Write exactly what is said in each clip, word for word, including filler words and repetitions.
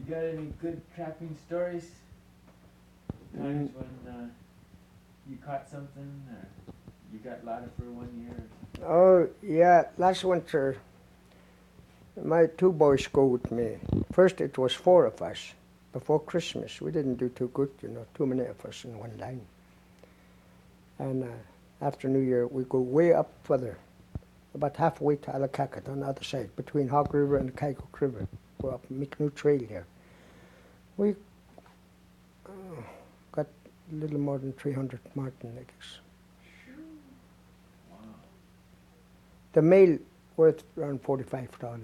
got any good trapping stories? Times Mm. when uh, you caught something, or you got lotta for one year? Or Oh, yeah, last winter, my two boys go with me. First it was four of us. Before Christmas, we didn't do too good, you know, too many of us in one line. And uh, after New Year, we go way up further, about halfway to Allakaket on the other side, between Hog River and the Kaikook River. We're up McNew Trail here. We uh, got a little more than three hundred marten eggs. wow. The male worth around forty-five dollars.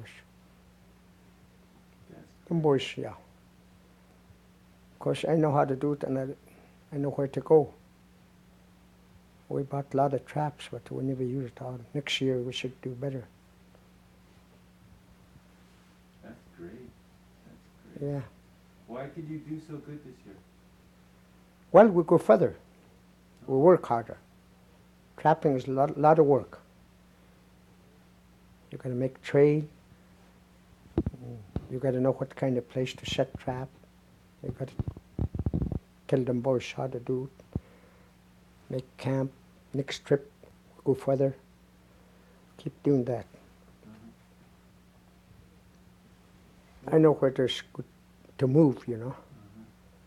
That's Them boys, yeah. Of course, I know how to do it, and I, I know where to go. We bought a lot of traps, but we never used it all. Next year we should do better. That's great. That's great. Yeah. Why could you do so good this year? Well, we go further. We work harder. Trapping is a lot, lot of work. You got to make trail. You got to know what kind of place to set trap. You got to tell them boys how to do it. Make camp. Next trip, go further. Keep doing that. Uh-huh. I know where there's good to move, you know. Uh-huh.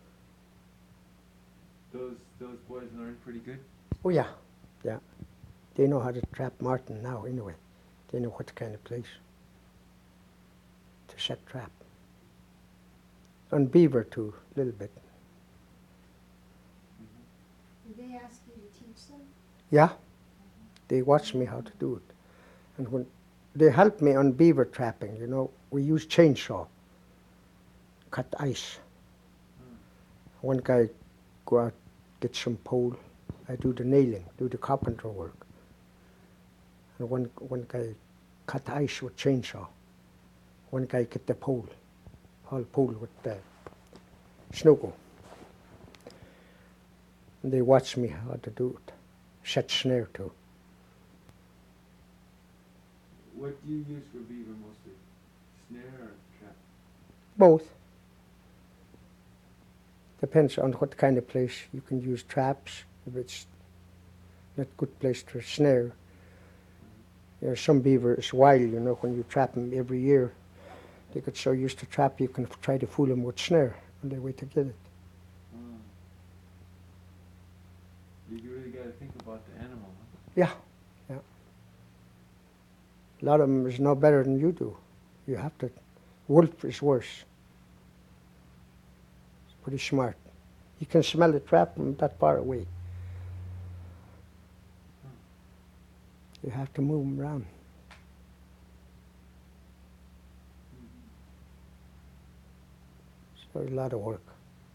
Those those boys learn pretty good? Oh yeah, yeah. They know how to trap marten now anyway. They know what kind of place to set trap. And beaver too, a little bit. Did they ask you to teach them? Yeah, they watch me how to do it. And when they help me on beaver trapping, you know, we use chainsaw, cut ice. Hmm. One guy go out, get some pole. I do the nailing, do the carpenter work. And one, one guy cut ice with chainsaw. One guy get the pole, haul pole with the snowgo. And they watch me how to do it. Set snare too. What do you use for beaver mostly? Snare or trap? Both. Depends on what kind of place. You can use traps if it's not good place to snare. You know, some beaver is wild, you know, when you trap them every year. They get so used to trap, you can try to fool them with snare, and they wait to get it. Hmm. You really got to think about the animal, huh? Yeah, yeah. A lot of them is no better than you do. You have to. Wolf is worse. It's pretty smart. You can smell the trap from that far away. You have to move them around. So it's a lot of work.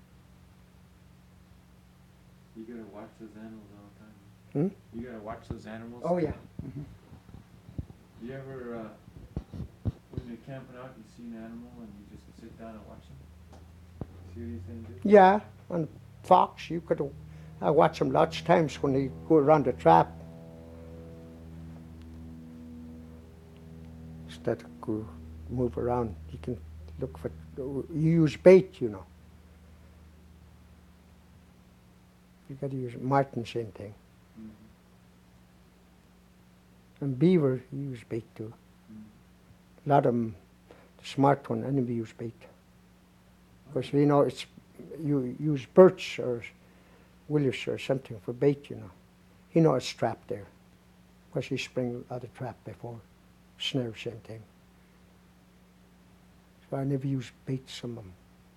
You gotta watch those animals all the time. Hmm? You gotta watch those animals. Oh yeah. Mm-hmm. You ever, uh, when you're camping out, you see an animal and you just sit down and watch them? See what he's gonna do? Yeah, and fox, you could. I watch them lots of times when they go around the trap. Instead of go move around, you can look for. You use bait, you know. You got to use marten, same thing. Mm-hmm. And beaver, you use bait too. Mm-hmm. A lot of them, the smart one, enemy use bait. Because you know it's you use birch or willows or something for bait, you know. He knows it's trapped there. Because he spring out of trap before. Snare, same thing. So I never use bait some of them.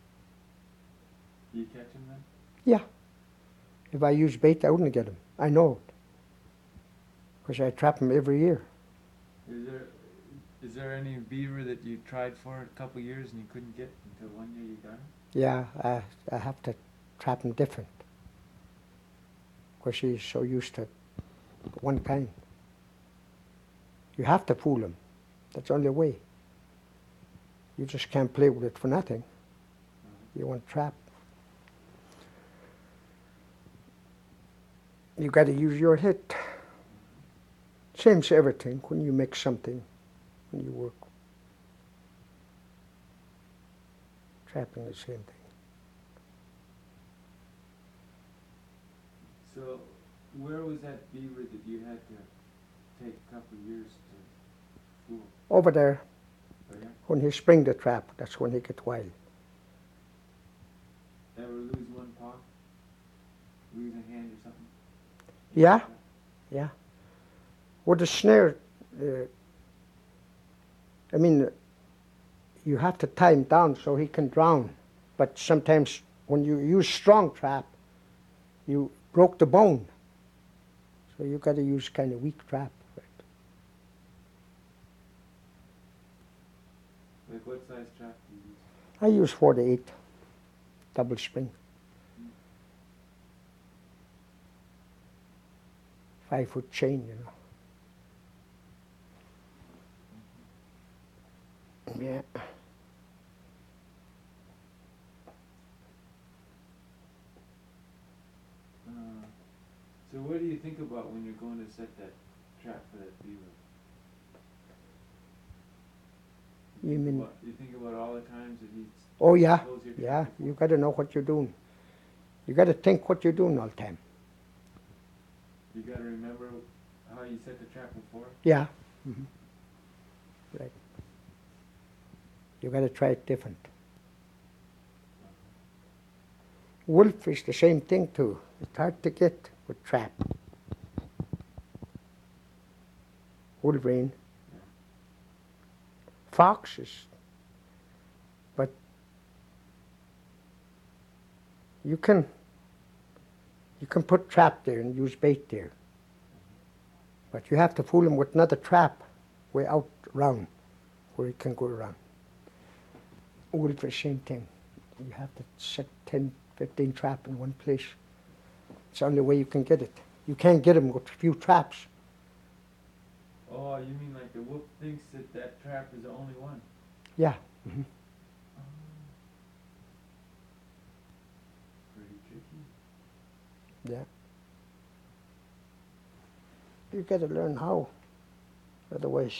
Do you catch them then? Yeah. If I use bait, I wouldn't get them. I know it. Because I trap them every year. Is there is there any beaver that you tried for a couple of years and you couldn't get until one year you got him? Yeah, I, I have to trap them different. Because he's so used to one kind. You have to fool them. That's the only way. You just can't play with it for nothing. Uh-huh. You want trap. You got to use your head. Same as everything when you make something, when you work. trapping the same thing. So, where was that beaver that you had to take a couple of years to fool? Over there, Oh yeah? when he spring the trap, that's when he get wild. Ever lose one paw? Lose a hand or something? Yeah, yeah. With the snare, uh, I mean, you have to tie him down so he can drown. But sometimes when you use strong trap, you broke the bone. So you got to use kind of weak trap. Right? Like what size trap do you use? I use forty-eight, double spring. Five foot chain, you know. Yeah. Uh, so what do you think about when you're going to set that trap for that beaver? You think mean- about- you think about all the times that he's Oh yeah, closed your trap yeah. before? You got to know what you're doing. You got to think what you're doing all the time. You got to remember how you set the trap before. Yeah. hmm Right. You got to try it different. Wolf is the same thing too. It's hard to get with trap. Wolverine. Yeah. Foxes. But you can you can put trap there and use bait there. But you have to fool him with another trap way out round where he can go around. Wolf the same thing. You have to set ten, fifteen trap in one place. It's the only way you can get it. You can't get him with a few traps. Oh, you mean like the wolf thinks that that trap is the only one? Yeah. hmm Oh. Pretty tricky. Yeah. You got to learn how. Otherwise,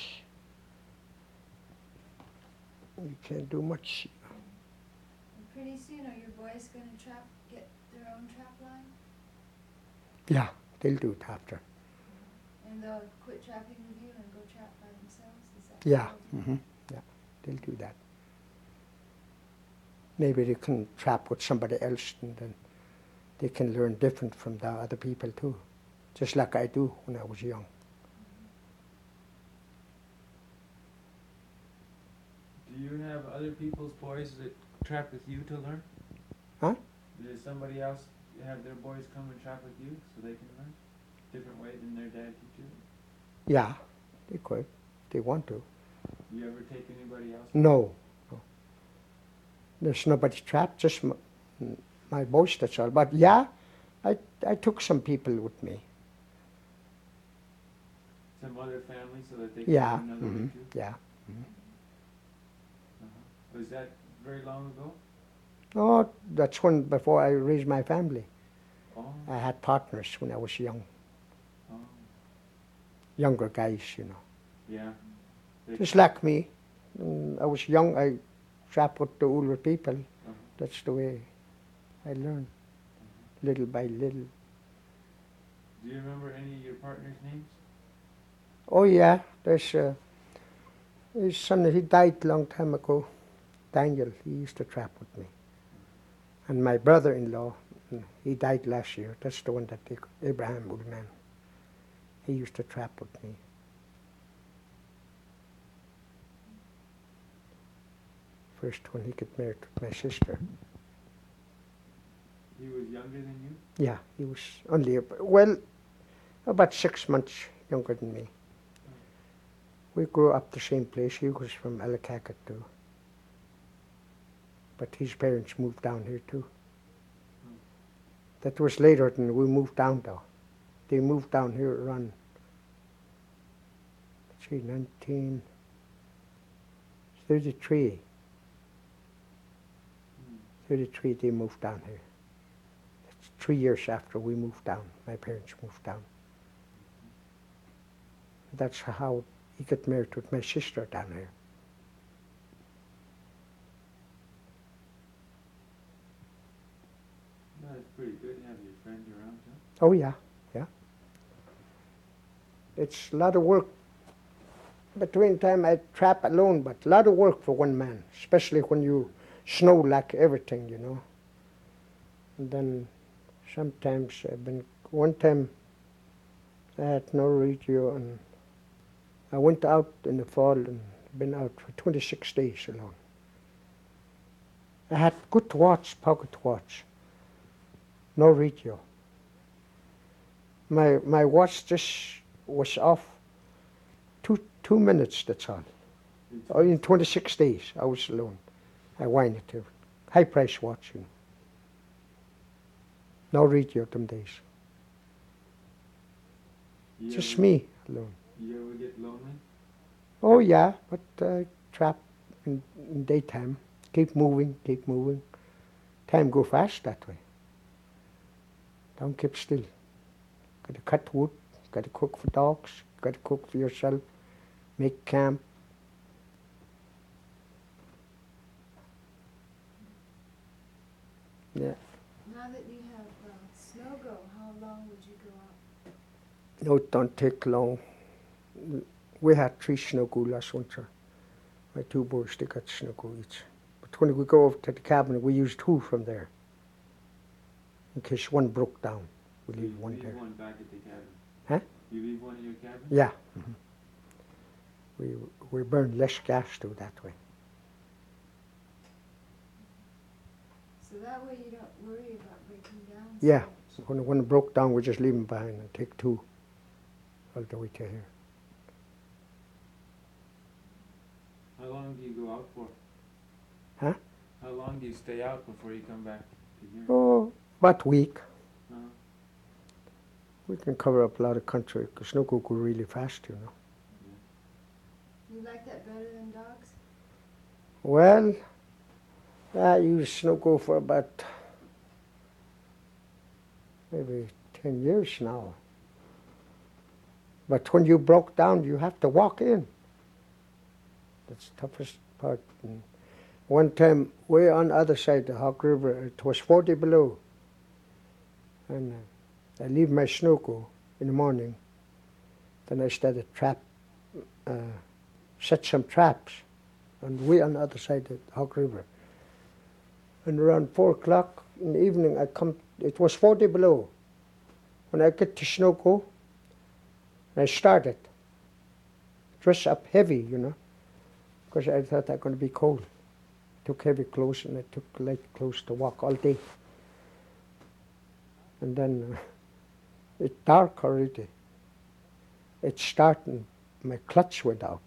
you can't do much. And pretty soon, are your boys gonna trap, get their own trap line? Yeah, they'll do it after. And they'll quit trapping with you and go trap by themselves? Is that Yeah. what they'll do? hmm Yeah, they'll do that. Maybe they can trap with somebody else, and then they can learn different from the other people too, just like I do when I was young. Do you have other people's boys that trap with you to learn? Huh? Does somebody else have their boys come and trap with you so they can learn? Different way than their dad teaches? Yeah, they could. They want to. Do you ever take anybody else? No, no. There's nobody trapped, just my, my boys, that's all. But yeah, I, I took some people with me. Some other family so that they can Yeah, learn another hmm way too? yeah. Uh-huh. Was that very long ago? Oh, that's when, before I raised my family. Oh, I had partners when I was young, oh, younger guys, you know. yeah. They- Just like me. Mm, I was young, I trapped with the older people. uh-huh. That's the way I learned, little by little. Do you remember any of your partners' names? Oh yeah, there's uh, his son, he died a long time ago. Daniel, he used to trap with me. And my brother-in-law, mm, he died last year. That's the one that they, Abraham Woodman. He used to trap with me. First when he got married to my sister. He was younger than you? Yeah, he was only, ab- well, about six months younger than me. We grew up the same place. He was from Ellicacot too. But his parents moved down here too. Hmm. That was later than we moved down though. They moved down here around, let's see, nineteen thirty-three. Hmm. thirty-three they moved down here. That's three years after we moved down. My parents moved down. That's how he got married with my sister down here. pretty good, you have your friends around too. Oh yeah, yeah. It's a lot of work. Between time I trap alone, but a lot of work for one man, especially when you snow like everything, you know. And then sometimes I've been, one time I had no radio and I went out in the fall and been out for twenty-six days alone. I had good watch, pocket watch, no radio. My my watch just was off two two minutes, that's all. Oh, in twenty-six days I was alone. I wind it to high price watch, you know. No radio them days. You Just ever- me alone. You ever get lonely? Oh yeah, but uh, trap in, in daytime. Keep moving, keep moving. Time go fast that way. Don't keep still. Got to cut wood, got to cook for dogs, got to cook for yourself, make camp. Yeah. Now that you have uh, snow go, how long would you go out? No, it don't take long. We had three snow go last winter. My two boys, they got snow go each. But when we go over to the cabin, we use two from there. In case one broke down, we leave You one leave there. one back at the cabin. Huh? You leave one in your cabin? Yeah. hmm We we burn less gas too that way. So that way you don't worry about breaking down so Yeah. much. When one broke down, we just leave them behind and take two all the way to here. How long do you go out for? Huh? How long do you stay out before you come back to here? Oh, about a week. Uh-huh. We can cover up a lot of country because snow go go really fast, you know. You like that better than dogs? Well, I used snow go for about maybe ten years now. But when you broke down, you have to walk in. That's the toughest part. And one time, way on the other side of the Hawk River, it was forty below. And uh, I leave my snow go in the morning. Then I started trap, uh, set some traps, and way on the other side of the Hawk River. And around four o'clock in the evening, I come. It was forty below. When I get to snow go, I started. Dress up heavy, you know, because I thought I was going to be cold. Took heavy clothes and I took light clothes to walk all day. And then uh, it's dark already. It's starting. My clutch went out.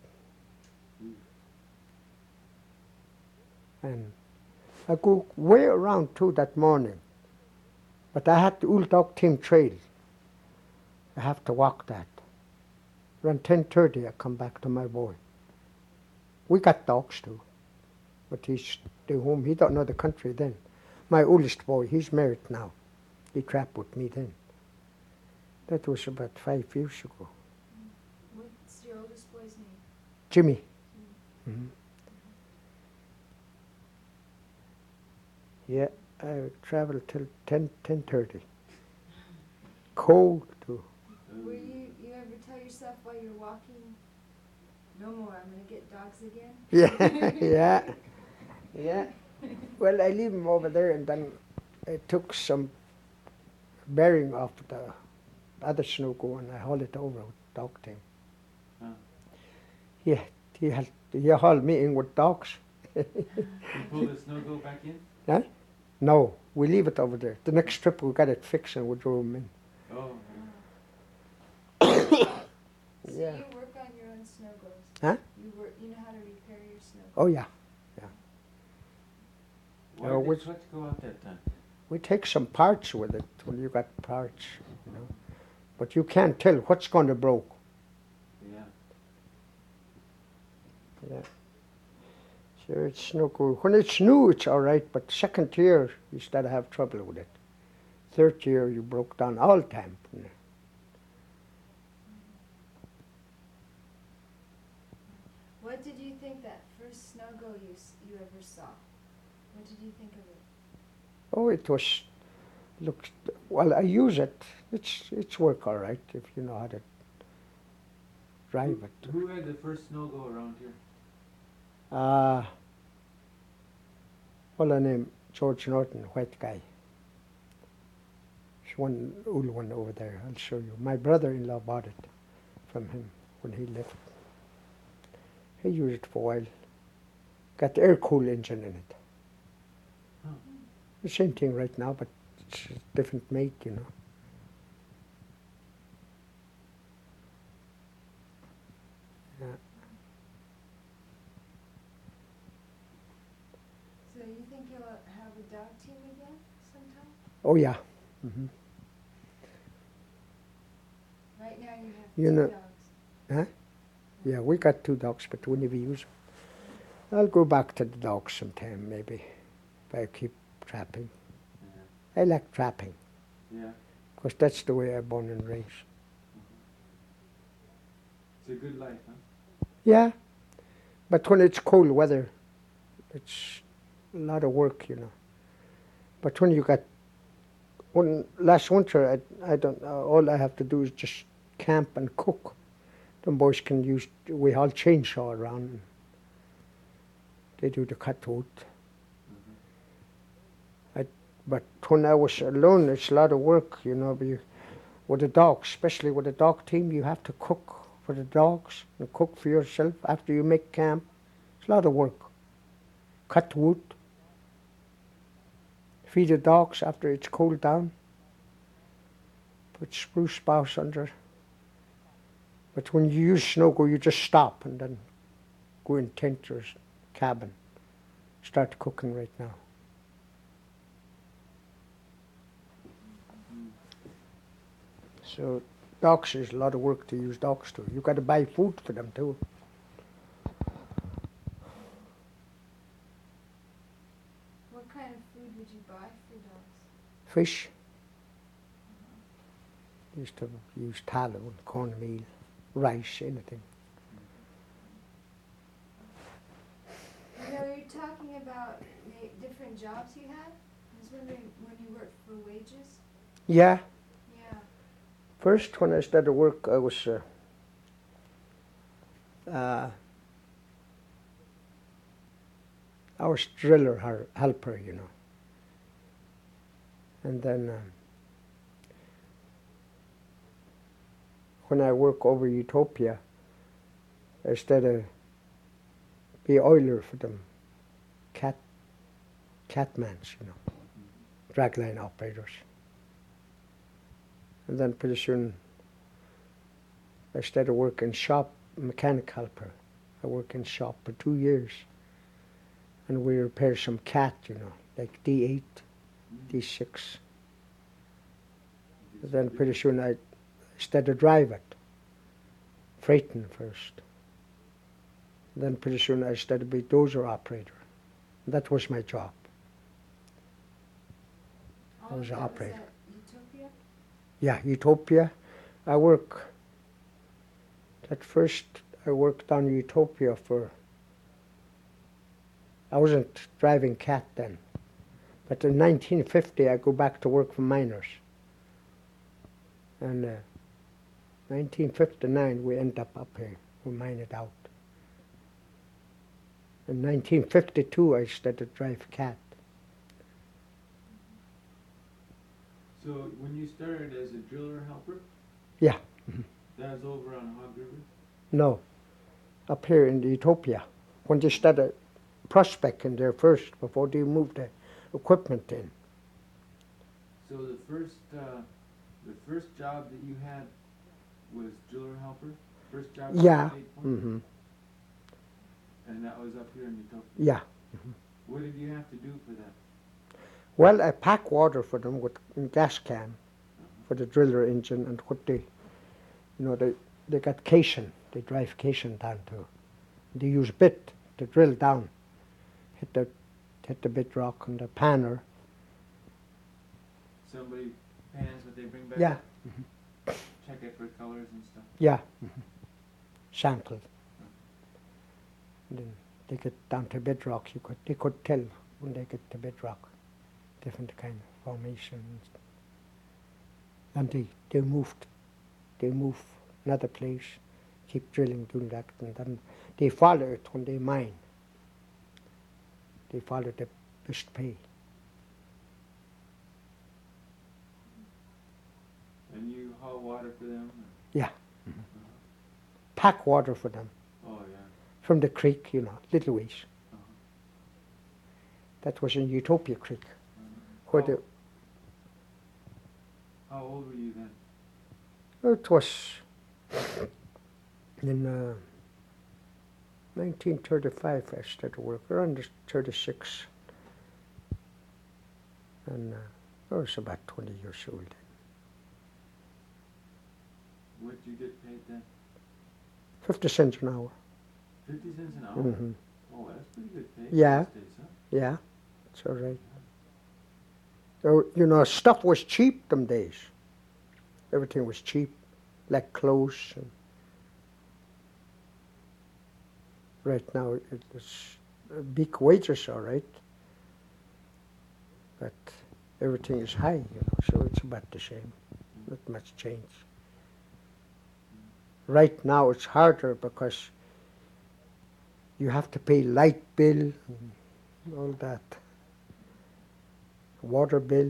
And I go way around too that morning. But I had the Old Dog Team Trail. I have to walk that. Around ten thirty I come back to my boy. We got dogs too. But he's still home. He don't know the country then. My oldest boy, he's married now. He trapped with me then. That was about five years ago. What's your oldest boy's name? Jimmy. Mhm. Yeah, I traveled till ten, ten thirty. Cold too. Were you, you ever tell yourself while you're walking, no more, I'm going to get dogs again? Yeah, yeah, yeah. Well, I leave him over there and then I took some bearing off the other snow go and I hauled it over with dog team. Huh. Yeah, he had, he hauled me in with dogs. You pull the snow go back in? Huh? No, we leave it over there. The next trip we got it fixed and we drove him in. Oh, So Yeah. you work on your own snow goes? Huh? You work, you know how to repair your snow goes? Oh yeah, why No, did which- the clutch go out that time? we take some parts with it when you got parts, you know. But you can't tell what's going to broke. Yeah. Yeah. Sure, it's no good. When it's new, it's all right, but second year, you start to have trouble with it. Third year, you broke down all the time. What did you think that first snow go you, s- you ever saw? What did you think of it? Oh, it was looks, well, I use it. It's, it's work all right if you know how to drive Who, it. who had the first snow go around here? Uh, well, I name George Norton, white guy. There's one old one over there, I'll show you. My brother-in-law bought it from him when he left. He used it for a while. Got the air-cooled engine in it. Huh. The same thing right now, but it's a different make, you know. Yeah. So you think you'll have a dog team again sometime? Oh yeah. hmm Right now you have You two know- dogs. Huh? Yeah, we got two dogs, but we never use them. I'll go back to the dogs sometime, maybe, if I keep trapping. Yeah. I like trapping, Yeah. because that's the way I born and raised. It's a good life, huh? Yeah, but when it's cold weather, it's a lot of work, you know. But when you got, when last winter, I, I don't, uh, all I have to do is just camp and cook. The boys can use, we all chainsaw around. They do the cut wood. Mm-hmm. But when I was alone, it's a lot of work, you know. You, with the dogs, especially with the dog team, you have to cook for the dogs and cook for yourself after you make camp. It's a lot of work. Cut wood, feed the dogs after it's cooled down, put spruce boughs under. But when you use snow-go, you just stop and then go in tent or cabin. Start cooking right now. Mm. So dogs is a lot of work to use dogs too. You got to buy food for them too. What kind of food would you buy for dogs? Fish. Used to use tallow and cornmeal, rice, anything. You know, you're talking about ma- different jobs you had. I was wondering when you worked for wages. Yeah. Yeah. First, when I started work, I was uh, uh, I was driller har- helper, you know. And then uh, when I work over Utopia, I started be oiler for them, cat catmans, you know, dragline operators. And then pretty soon I started working shop, mechanic helper. I worked in shop for two years. And we repair some cat, you know, like D eight, Mm. D six. You And just then did pretty it. soon I started drive it, freighting first. And then pretty soon I started be dozer operator. That was my job. I All was of an that operator. was at Utopia? Yeah, Utopia. I work, at first I worked on Utopia for, I wasn't driving cat then. But in nineteen fifty I go back to work for miners. And uh, nineteen fifty-nine we end up up here, we mine it out. In nineteen fifty-two I started drive cat. So when you started as a driller helper, Yeah, that was over on Hog River? no, up here in the Utopia. When they started prospecting there first before they moved the equipment in. So the first, uh, the first job that you had was driller helper? First job you Yeah, had at Eight Point? hmm And that was up here in Utopia? yeah. What did you have to do for that? Well, I pack water for them with in gas can Uh-huh. for the driller engine and what they, you know, they, they got caisson, they drive caisson down to. They use bit to drill down, hit the, hit the bit rock and the panner. Somebody pans what they bring back? Yeah, Check it for colors and stuff? yeah, mhm. Sample. And then they get down to bedrock, you could, they could tell when they get to bedrock, different kind of formations. And they, they moved. They moved another place, keep drilling, doing that, and then they follow it when they mine. They follow the best pay. And you haul water for them? or- Yeah. Uh-huh. Pack water for them Oh, yeah. from the creek, you know, little ways. Uh-huh. That was in Utopia Creek. Uh-huh. Where how, the, how old were you then? it was in uh, nineteen thirty-five I started work, around thirty-six. And uh, I was about twenty years old. What'd you get paid then? fifty cents an hour. Fifty cents an hour? hmm Oh, that's pretty good pay. Yeah. These days, huh? Yeah, it's all right. So, you know, stuff was cheap them days. Everything was cheap, like clothes. And right now, it- it's uh, big wages, all right. But everything is high, you know, so it's about the same. Not much change. Right now, it's harder because you have to pay light bill and all that. Water bill,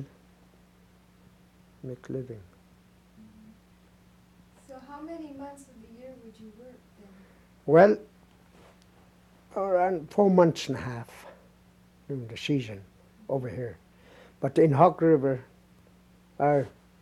make living. So how many months of the year would you work then? Well, around four months and a half during the season over here. But in Hog River, I,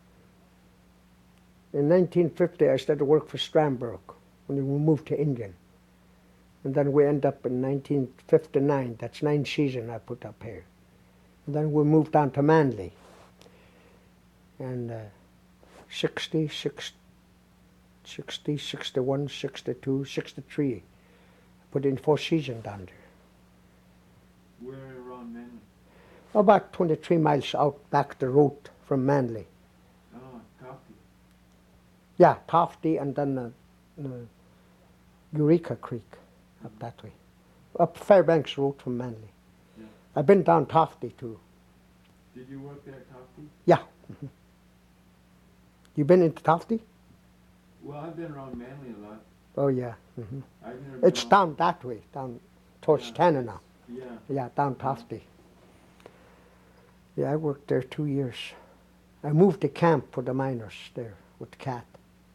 in nineteen fifty, I started work for Strandbrook when we moved to Indian. And then we end up in nineteen fifty-nine, that's nine seasons I put up here. And then we moved down to Manly. And uh, sixty, sixty, sixty, sixty-one, sixty-two, sixty-three. I put in four seasons down there. Where around Manly? About twenty-three miles out back the road from Manly. Oh, Coffee. Yeah, Tofty and then uh, uh, Eureka Creek up that way. Up Fairbanks Road from Manly. Yeah. I've been down Tofty too. Did you work there at Coffee? Yeah. Mm-hmm. You been into Tofty? Well, I've been around Manly a lot. Oh yeah. Mm-hmm. I've never been It's around- down that way, down towards Yeah. Tanana. Yeah. Yeah, down Tofty. Yeah, I worked there two years. I moved the camp for the miners there with the cat.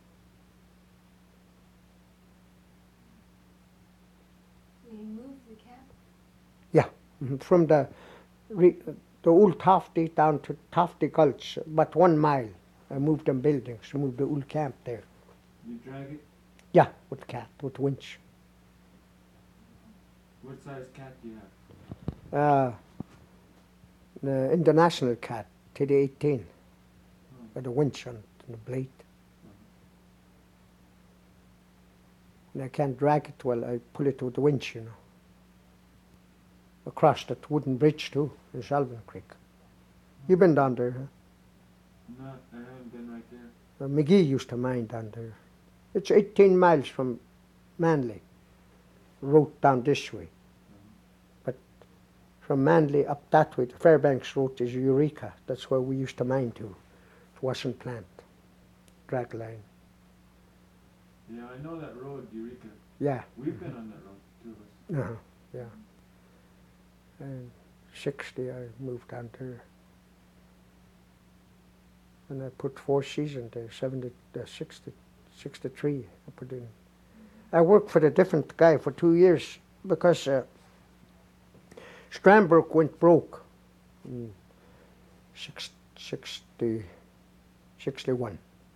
You moved the camp? Mhm. From the re, the old Tofty down to Tofty Gulch, but one mile. I moved them buildings, moved the old camp there. You drag it? Yeah, with cat, with winch. What size cat do you have? Uh, the international cat, T D eighteen, Hmm. with a winch on the blade. And I can't drag it well, I pull it with the winch, you know. Across that wooden bridge too, in Shelburne Creek. You been down there, huh? No, I haven't been right there. Uh, McGee used to mine down there. It's eighteen miles from Manly, road down this way. But from Manly up that way, the Fairbanks Road is Eureka. That's where we used to mine to. It wasn't plant, drag line. Yeah, I know that road, Eureka. Yeah. We've been on that road, two of us. Uh-huh. Yeah. And sixty, I moved down there. And I put four seasons there, seventy, uh, sixty, sixty-three, I put in. I worked for a different guy for two years because uh, Strandbrook went broke in six, sixty, sixty-one.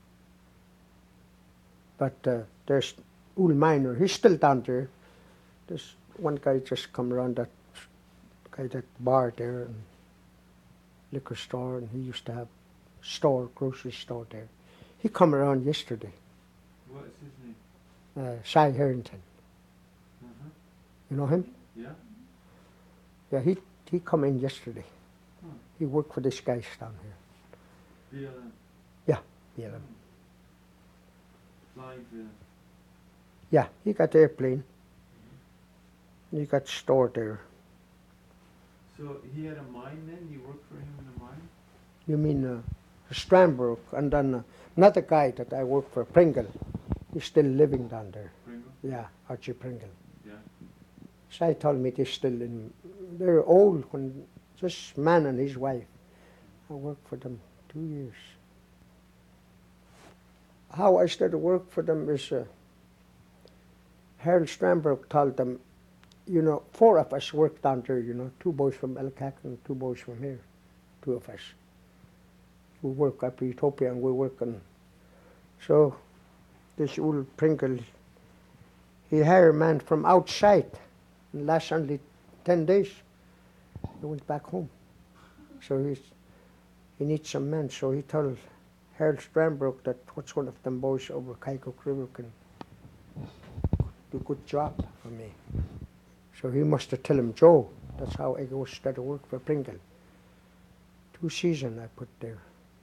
But uh, there's old miner, he's still down there. There's one guy just come around that guy that bar there and liquor store, and he used to have store, grocery store there. He come around yesterday, What's his name? uh, Cy Harrington. Uh-huh. You know him? Yeah? Yeah, he he come in yesterday. Huh. He worked for this guys down here. B L M. Yeah, Hmm. Flying for them. yeah, he got airplane. He got store there. So he had a mine then? You worked for him in a mine? You mean uh, Strandbrook, and then uh, another guy that I work for, Pringle. He's still living down there. Pringle? Yeah, Archie Pringle. Yeah. So he told me they're still in, they're old, when just man and his wife. I worked for them two years. How I started work for them is uh, Harold Strandbrook told them, you know, four of us worked down there, you know, two boys from Elcac and two boys from here, two of us. We work up Utopia and we work on. So this old Pringle, he hired a man from outside and last only ten days. He went back home. So he's, he needs some men. So he told Harold Strandbrook that what's one of them boys over Kaikook River can do a good job for me. So he must have told him Joe. That's how I go started work for Pringle. Two seasons I put there.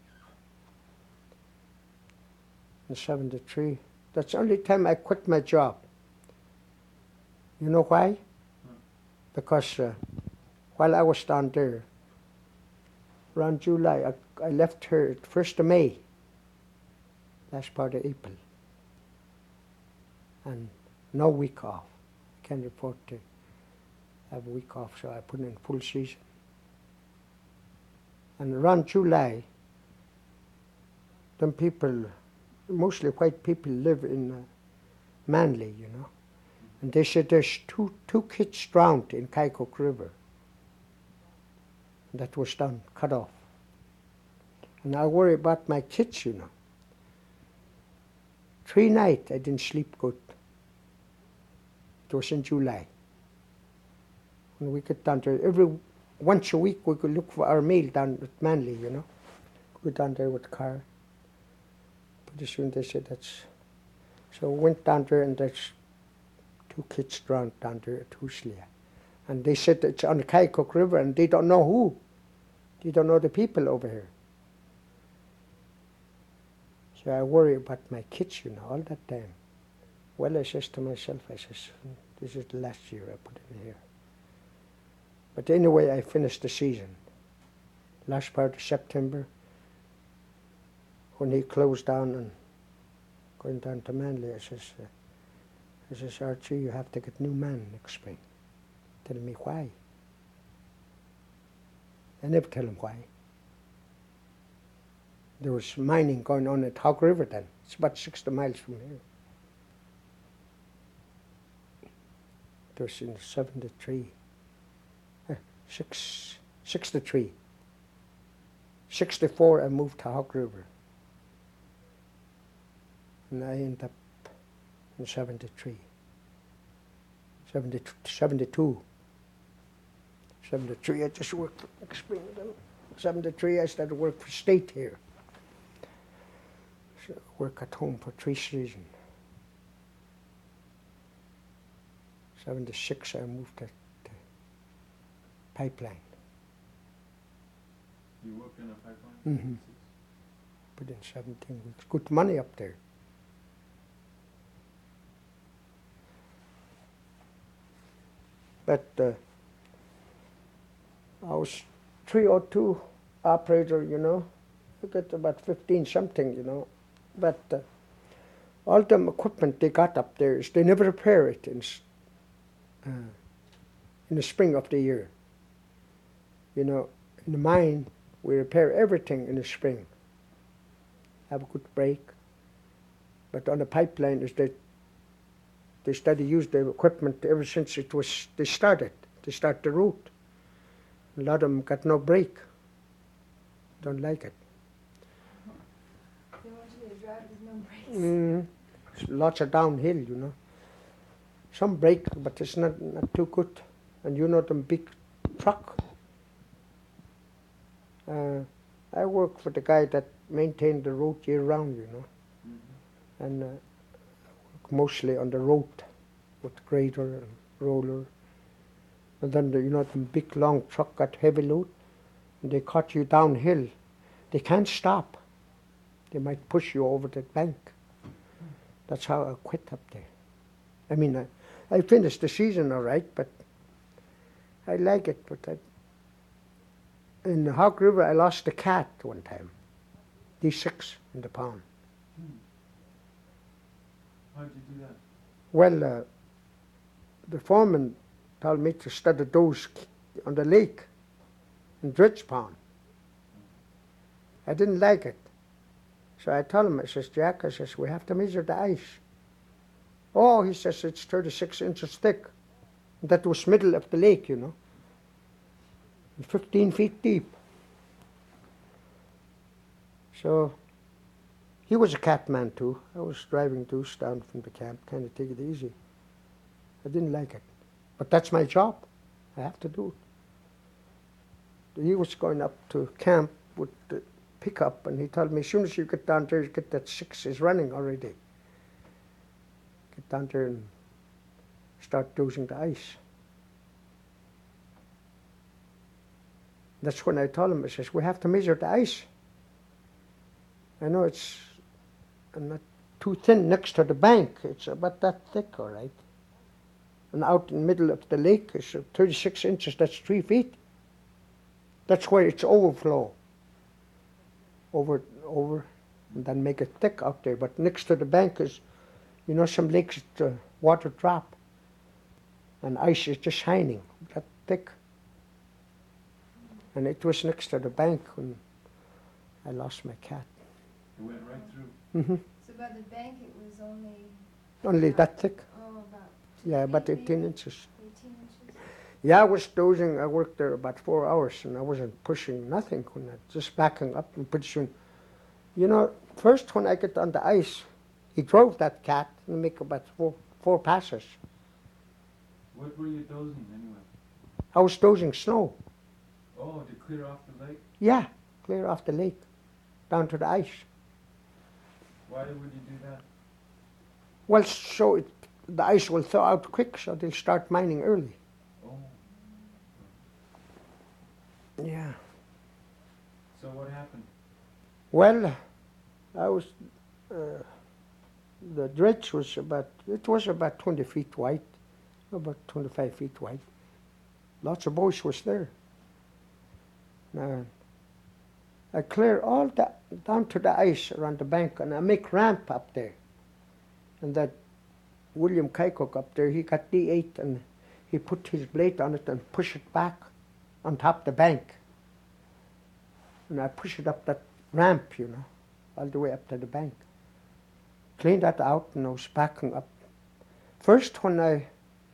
In seventy-three. That's the only time I quit my job. You know why? Huh. Because uh, while I was down there, around July, I, I left here at first of May, last part of April. And no week off. I can't afford to have a week off, so I put in full season. And around July, them people, mostly white people, live in uh, Manly, you know. And they said there's two, two kids drowned in Kaikook River. That was done, cut off. And I worry about my kids, you know. Three nights I didn't sleep good. It was in July. When we get down there, every once a week we could look for our meal down at Manly, you know. Go down there with the car. Pretty soon they said that's. So we went down there and there's two kids drowned down there at Huslia. And they said it's on the Kaikook River and they don't know who. They don't know the people over here. So I worry about my kids, you know, all that time. Well, I says to myself, I says, this is the last year I put in here. But anyway, I finished the season. Last part of September, when he closed down and going down to Manly, I says, uh, I says, Archie, you have to get new man next spring. Tell me why. I never tell him why. There was mining going on at Hog River then. It's about sixty miles from here. It was in seventy-three. Uh, six, sixty-three. sixty-four I moved to Hog River. And I ended up in seventy-three. seventy, seventy-two. seventy-three I just worked for next spring. seventy-three I started work for state here. So work at home for three seasons. seventy-six I moved to the pipeline. You worked in a pipeline? Mm-hmm. Put in seventeen weeks. Good money up there. But uh, I was three oh two operator, you know. I got about fifteen something, you know. But uh, all them equipment they got up there is they never repair it in, uh, in the spring of the year. You know, in the mine, we repair everything in the spring. Have a good break. But on the pipeline, is that they started to use the equipment ever since it was, they started. They start the route. A lot of them got no break. Don't like it. They want you to drive with no brakes. Mm, lots of downhill, you know. Some break, but it's not, not too good. And you know them big truck. Uh, I work for the guy that maintained the road year round, you know. Mm-hmm. And uh, work mostly on the road with grader and roller. And then, the, you know, the big long truck got heavy load. And they cut you downhill. They can't stop. They might push you over the bank. That's how I quit up there. I mean, I, I finished the season all right, but I like it. But I, in the Hog River, I lost a cat one time. D six in the pound. Hmm. How'd you do that? Well, uh, the foreman told me to study those on the lake in Dredge Pond. I didn't like it. So I told him, I says, Jack, I says, we have to measure the ice. Oh, he says, it's thirty-six inches thick. That was middle of the lake, you know. fifteen feet deep. So he was a cat man too. I was driving Deuce down from the camp, kind of take it easy. I didn't like it. But that's my job. I have to do it. He was going up to camp with the pickup, and he told me, as soon as you get down there, you get that six is running already. Get down there and start dosing the ice. That's when I told him, I says, we have to measure the ice. I know it's not too thin next to the bank. It's about that thick, all right. And out in the middle of the lake is thirty-six inches, that's three feet. That's where it's overflow. Over, over, and then make it thick out there. But next to the bank is, you know, some lakes, the water drop. And ice is just shining, that thick. And it was next to the bank when I lost my cat. It went right through. Mm-hmm. So by the bank, it was only, Only that thick. oh, about Yeah, about feet, eighteen maybe? inches. eighteen inches? Yeah, I was dozing. I worked there about four hours, and I wasn't pushing nothing. When I just backing up and pretty soon, you know, first when I get on the ice, he drove that cat and make about four four passes. What were you dozing anyway? I was dozing snow. Oh, to clear off the lake? Yeah, clear off the lake, down to the ice. Why would you do that? Well, so it, the ice will thaw out quick, so they'll start mining early. Oh. Yeah. So what happened? Well, I was, uh, the dredge was about, it was about twenty feet wide, about twenty-five feet wide. Lots of boys was there. Now, I clear all that down to the ice around the bank, and I make ramp up there. And that William Kycock up there, he got D eight, and he put his blade on it and push it back on top the bank. And I push it up that ramp, you know, all the way up to the bank. Clean that out, and I was backing up. First, when I,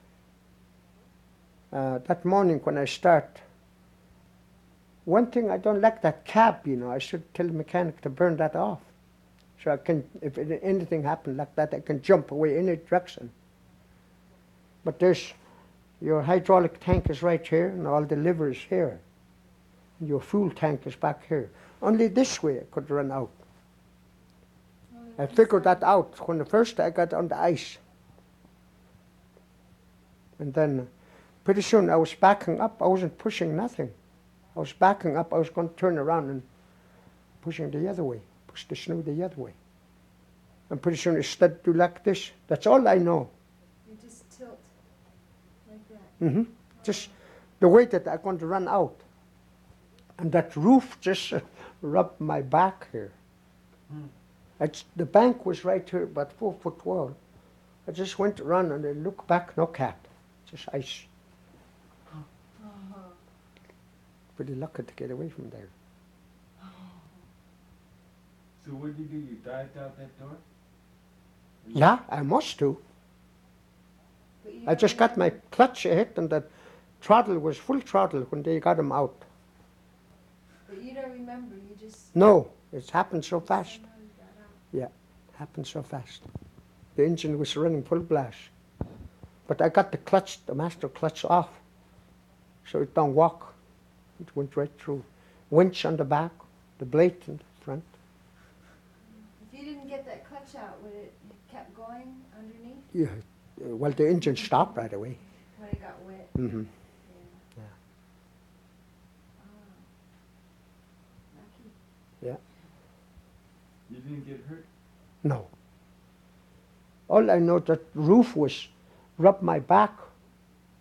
uh, that morning when I start, one thing I don't like that cab, you know, I should tell the mechanic to burn that off. So I can, if it, anything happened like that, I can jump away any direction. But there's, your hydraulic tank is right here, and all the liver is here. And your fuel tank is back here. Only this way I could run out. I figured that out when the first I got on the ice. And then pretty soon I was backing up. I wasn't pushing nothing. I was backing up. I was going to turn around and pushing the other way, push the snow the other way. And pretty soon it started to like this. That's all I know. You just tilt like that. Mm-hmm. Just the way that I'm going to run out. And that roof just uh, rubbed my back here. Hmm. It's, the bank was right here, about four foot wall. I just went around and I looked back, no cat, just ice. Uh-huh. Pretty lucky to get away from there. So what did you do? You dived out that door? Or you- Yeah, I must do. But you I don't just got my remember- clutch hit, and the throttle was full throttle when they got him out. But you don't remember, you just. No, it's happened so fast. somehow you got out. Happened so fast. The engine was running full blast. But I got the clutch, the master clutch off, so it don't walk. It went right through. Winch on the back, the blade in the front. If you didn't get that clutch out, would it have kept going underneath Yeah, uh, well, the engine stopped right away. when it got wet? Mm-hmm. Yeah. Yeah. Oh. Lucky. You didn't get hurt? No. All I know that roof was rubbed my back.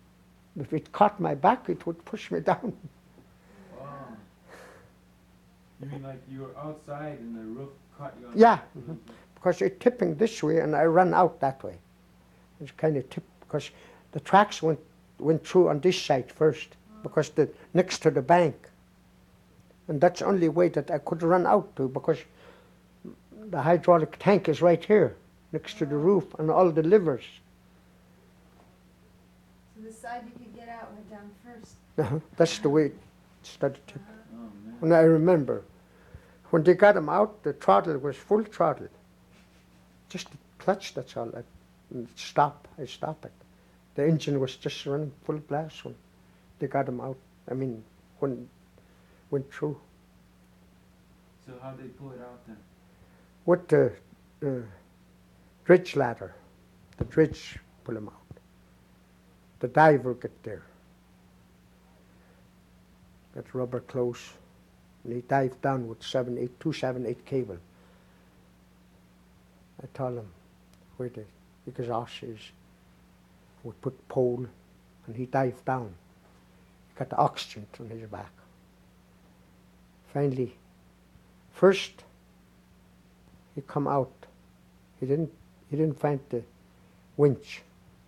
If it caught my back, it would push me down. Wow. You mean like you were outside and the roof caught you on Yeah, the mhm. Because it's tipping this way and I run out that way. It's kind of tipped because the tracks went went through on this side first because the next to the bank. And that's the only way that I could run out to because the hydraulic tank is right here next to the roof and all the livers. So the side you could get out went down first. Uh-huh. That's the way it started to. Oh, man. And I remember when they got him out, the throttle was full throttle. Just the clutch, that's all. I, and stop, I stop it. The engine was just running full blast when they got him out. I mean, when went through. So how'd they pull it out then? With the uh, dredge ladder, the dredge pull him out. The diver get there. Got rubber close. And he dived down with seven, eight, two seven eight cable. I told him where the exhaust is. We put pole and he dived down. He got the oxygen on his back. Finally, first he come out. He didn't he didn't find the winch.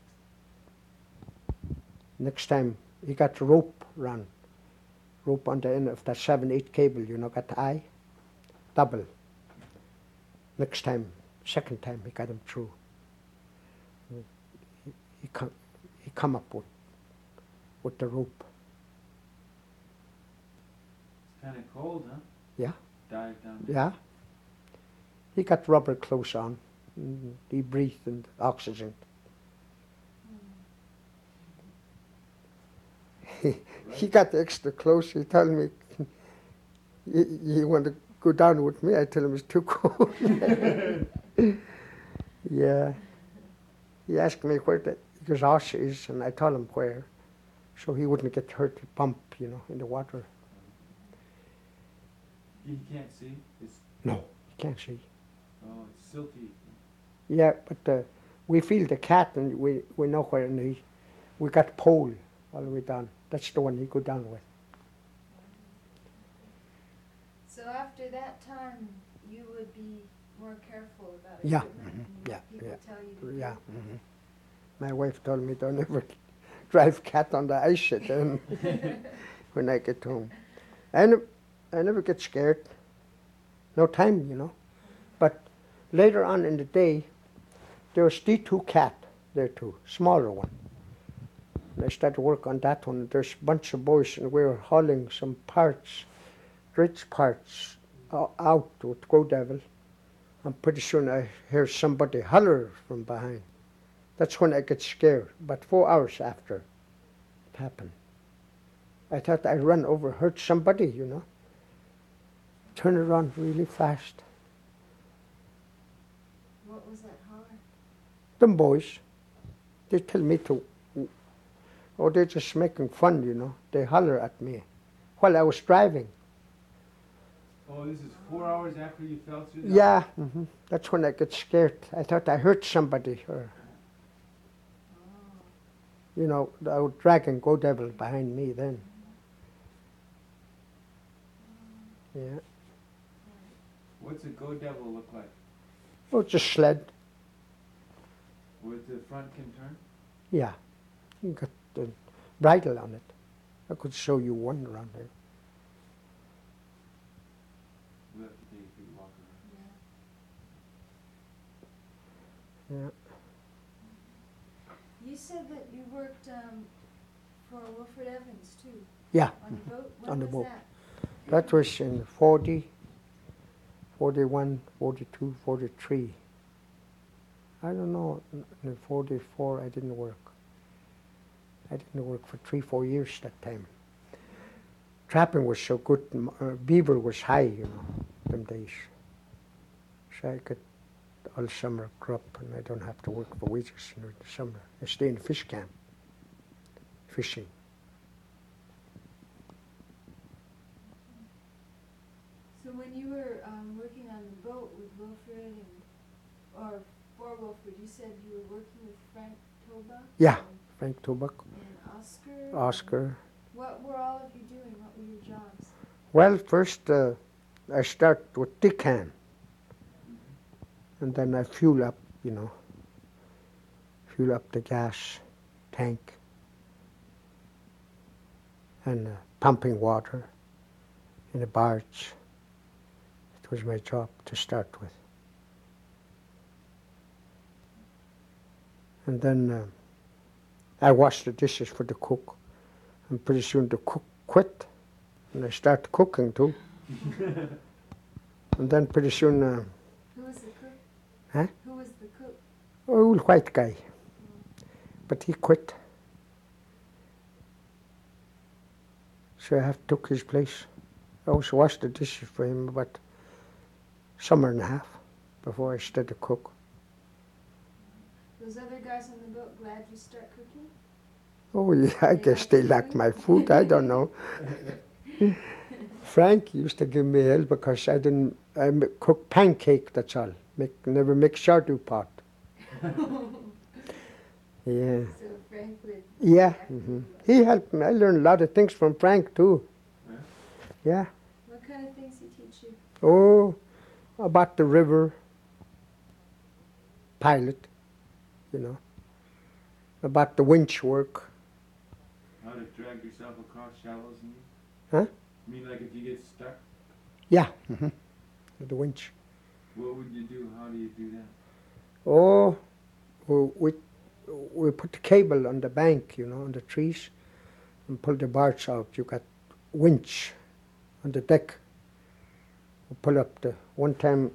Next time he got the rope run. Rope on the end of that seven eight cable, you know, got the eye, double. Next time, second time, he got him through. He, he come, he come up with, with the rope. It's kind of cold, huh? Yeah, Dive down there. yeah. He got rubber clothes on. And he breathed in oxygen. He, he got extra close. He told me, you, you want to go down with me? I tell him it's too cold. Yeah. He asked me where the exhaust is, and I told him where, so he wouldn't get hurt, bump, you know, in the water. He can't see? It's, No, he can't see. oh, it's silty. Yeah, but uh, we feel the cat, and we, we know where, and he, we got pole all the way down. That's the one he go down with. So after that time, you would be more careful about Yeah, equipment mhm, and yeah, what people yeah, tell you to Yeah. do. hmm My wife told me don't ever drive cat on the ice shed then when I get home. I, ne- I never get scared. No time, you know. But later on in the day, there was the two cat there too, smaller one. And I started work on that one. There's a bunch of boys and we were hauling some parts, rich parts, uh, out with Go Devil. And pretty soon I hear somebody holler from behind. That's when I get scared, but four hours after it happened. I thought I run over, hurt somebody, you know. Turn around really fast. What was that holler? Them boys, they tell me to, oh, they're just making fun, you know. They holler at me while I was driving. Oh, this is four hours after you fell through that? Yeah, hmm that's when I get scared. I thought I hurt somebody, or, you know, I was dragging Go Devil behind me then. Yeah. What's a Go Devil look like? Oh, just sled. With the front can turn? Yeah. You got the bridle on it. I could show you one around there. We'll have to take a good walk around. Yeah. Yeah. You said that you worked um, for Wilfred Evans too, Yeah. on the boat? When On the was boat. that? That was in forty, forty-one, forty-two, forty-three. I don't know, in forty-four I didn't work. I didn't work for three, four years that time. Trapping was so good, m- uh, beaver was high, you know, them days. So I could all summer crop and I don't have to work for wages in the summer. I stay in fish camp, fishing. So when you were um, working on the boat with Wilfred and, or for Wilfred, you said you were working with Frank Toba? Yeah. And, Frank Tobak, and Oscar? and Oscar. What were all of you doing? What were your jobs? Well, first uh, I start with deckhand, Mm-hmm. and then I fuel up, you know, fuel up the gas tank, and uh, pumping water in a barge. It was my job to start with. And then uh, I washed the dishes for the cook, and pretty soon the cook quit, and I started cooking too. And then pretty soon, uh, Who was the cook? Huh? Who was the cook? old white guy, but he quit. So I have took his place. I also washed the dishes for him about summer and a half before I started to cook. Those other guys on the boat glad you start cooking? Oh yeah, I They guess like they your like food? my food. I don't know. Frank used to give me hell because I didn't. I m- cook pancake. That's all. Make never make shardu pot. Yeah, So Frank would. yeah. after hmm you. He helped me. I learned a lot of things from Frank too. Yeah? Yeah. What kind of things he teach you? Oh, about the river pilot, you know, about the winch work. How to drag yourself across shallows, you mean? Huh? You mean like if you get stuck, Yeah. hmm The winch. what would you do? How do you do that? Oh, we, we we put the cable on the bank, you know, on the trees, and pull the barge out. You got winch on the deck. We pull up the one time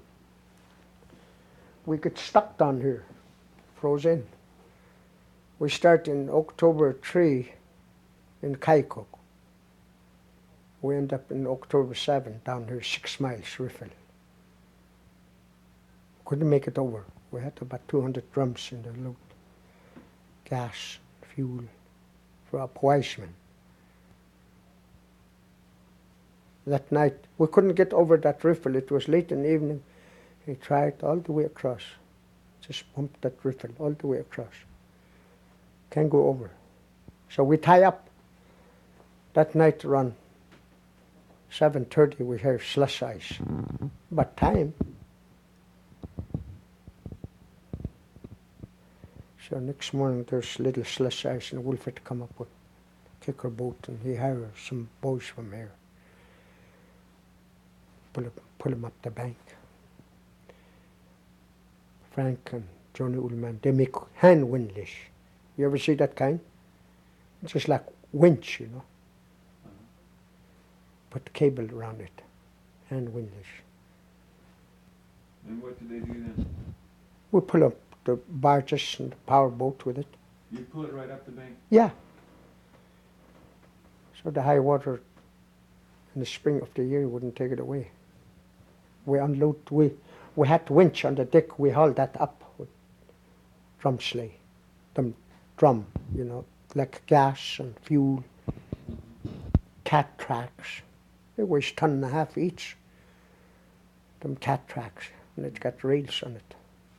we get stuck down here, froze in. We start in October three in Kaikuk. We end up in October seven down here, six miles riffle. Couldn't make it over. We had about two hundred drums in the load. Gas, fuel, for a policeman. That night, we couldn't get over that riffle. It was late in the evening. He tried all the way across. Just pumped that riffle all the way across. Can't go over. So we tie up. That night around seven thirty, we hear slush ice. But time. So next morning there's little slush ice and Wolfert come up with kicker boat and he hired some boys from here. Pull, up, pull him up the bank. Frank and Johnny Ullman, they make hand windlass. You ever see that kind? It's just like winch, you know. Uh-huh. Put cable around it. Hand windlass. And what do they do then? We pull up the barges and the power boat with it. You pull it right up the bank? Yeah. So the high water in the spring of the year wouldn't take it away. We unload, we, we had winch on the deck, we hauled that up with drum sleigh. Them drum, you know, like gas and fuel, cat tracks. They weigh a ton and a half each. Them cat tracks, and it's got rails on it.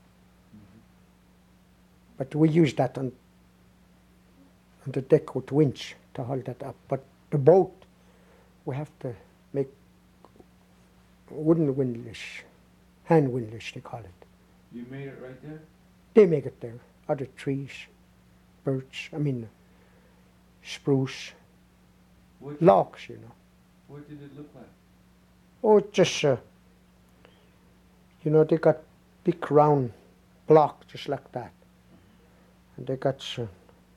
But we use that on, on the deck with winch to hold that up. But the boat, we have to make wooden windlass, hand windlass they call it. You made it right there? They make it there. Other trees, birch, I mean spruce, What, logs, you know. what did it look like? Oh, it's just, uh, you know, they got big round block just like that. And they got some,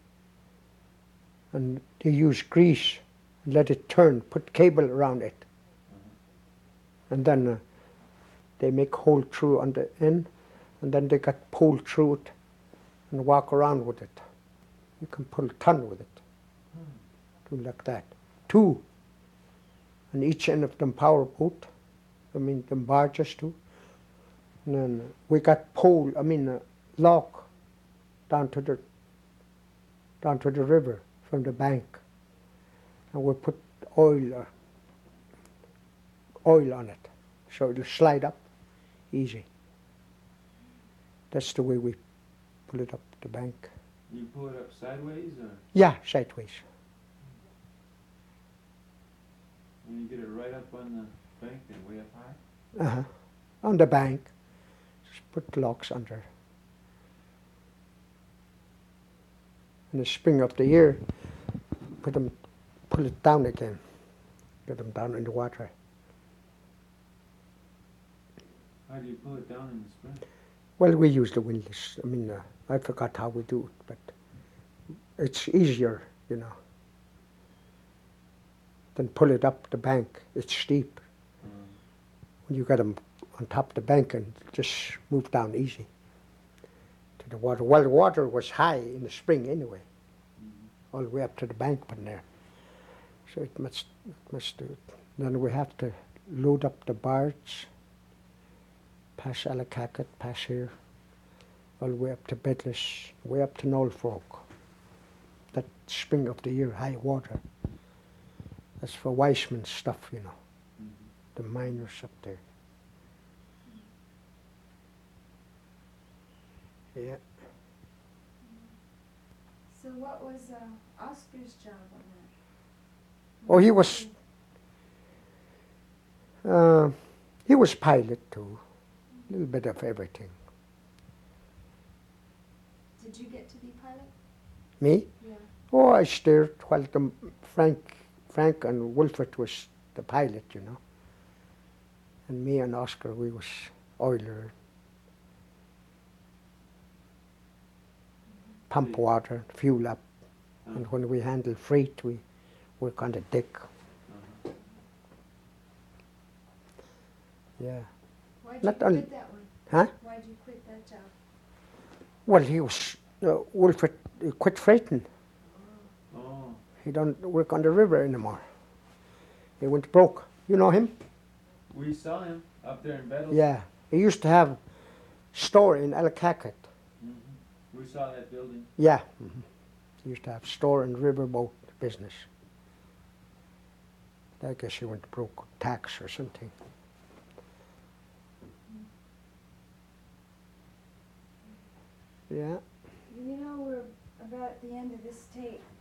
and they use grease, and let it turn, put cable around it. Uh-huh. And then uh, they make hole through on the end, and then they got pole through it and walk around with it. You can pull a ton with it, Hmm. do like that. Two, on each end of them power boat, I mean them barges too. And then uh, we got pole, I mean uh, lock down to the down to the river from the bank, and we put oil uh, oil on it, so it'll slide up easy. That's the way we pull it up the bank. You pull it up sideways or Yeah, sideways. when you get it right up on bank then, way up high? Uh-huh. On the bank. Just put locks under. In the spring of the year, put them, pull it down again. Get them down in the water. How do you pull it down in the spring? Well, we use the windlass. I mean, uh, I forgot how we do it, but it's easier, you know, than pull it up the bank. It's steep. Mm. When you got them on top of the bank and just move down easy to the water. Well, the water was high in the spring anyway, Mm-hmm. all the way up to the bank from there. So it must, it must do it. Then we have to load up the barge, pass Allakaket, pass here, all the way up to Bedlis, way up to Norfolk. That spring of the year, high water. That's for Weissman's stuff, you know, Mm-hmm. the miners up there. Yeah. So what was uh, Oscar's job on that? Oh, he was, uh, he was pilot too, a little bit of everything. Did you get to be pilot? Me? Yeah. Oh, I steered while the Frank, Frank and Wilfred was the pilot, you know. And me and Oscar, we was oiler. Pump Okay. water, fuel up. Uh, And when we handle freight, we work on the deck. uh-huh. Yeah. Why'd Not you only- quit that one? Huh? Why'd you quit that job? Well, he was, uh, Wilfred uh, quit freighting. Oh, He don't work on the river anymore. He went broke. You know him? we saw him up there in Bedell. Yeah. He used to have store in Allakaket. Mm-hmm. We saw that building. Yeah. hmm He used to have store and riverboat business. I guess he went broke, tax or something. Yeah. You know, we're about at the end of this tape.